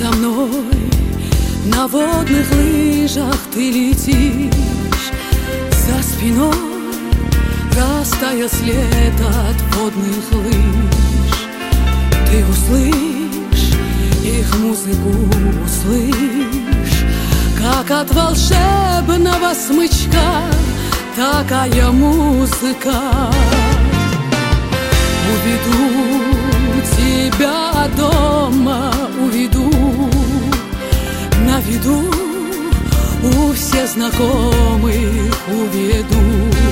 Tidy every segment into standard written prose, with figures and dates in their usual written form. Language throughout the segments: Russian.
со мной на водных лыжах ты летишь, за спиной растаял след от водных лыж. Ты услышь их музыку, услышь, как от волшебного смычка такая музыка. Уведу тебя дома, уведу, на виду у всех знакомых уведу.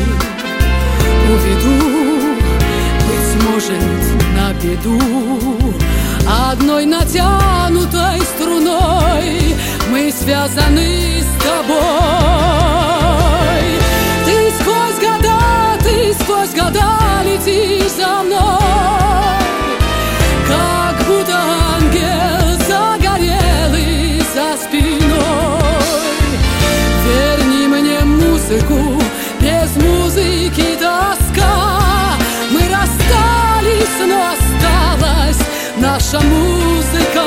Уведу, быть может, на беду, одной натянутой струной мы связаны с тобой. Ты сквозь года летишь за мной, как будто ангел загорелый за спиной. Верни мне музыку, без музыки тоска. Мы расстались, но осталась наша музыка.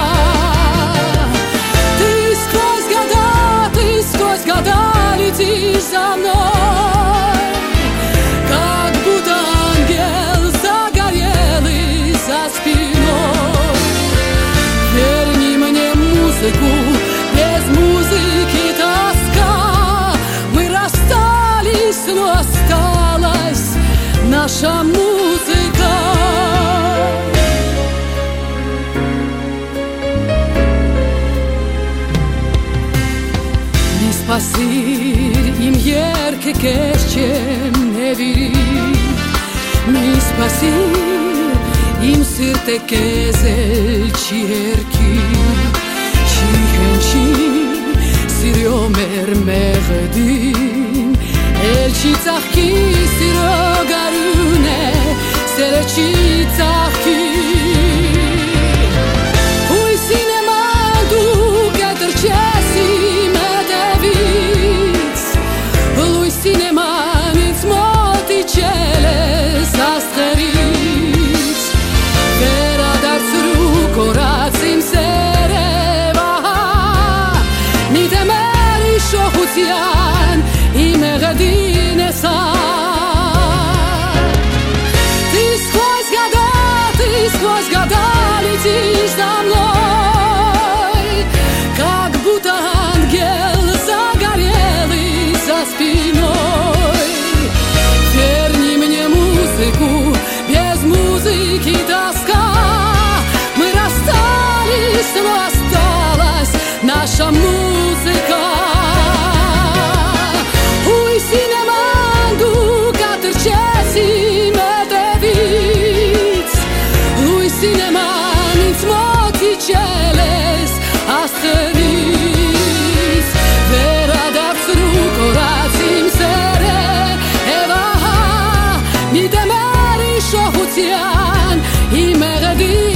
Ты сквозь года летишь за мной, как будто ангел загорелый за спиной. Верни мне музыку, без музыки тоска. Мы расстались, но осталась наша музыка. Не spasir im yerke keshem neviri, mi spasir im sirte kezel chierki, chihenchi sirio mermedim, el chitzachki sirio garune, sere chitzachki. Ui sinemandu keterchesi Sinemanits moticeles asteriz, vera darsru koracim sereva, mi temeri shochutian imegedine sa. Ты сквозь года летишь за мной, как будто ангел загорелый за спиной. Верни мне музыку, без музыки тоска. Мы расстались, но осталась наша музыка. Ui sinemandu catercesi meteviți, ui sinemanits moticeles asteriți, vera darsru koracim sere eva, mi temeri shochutian imegedi.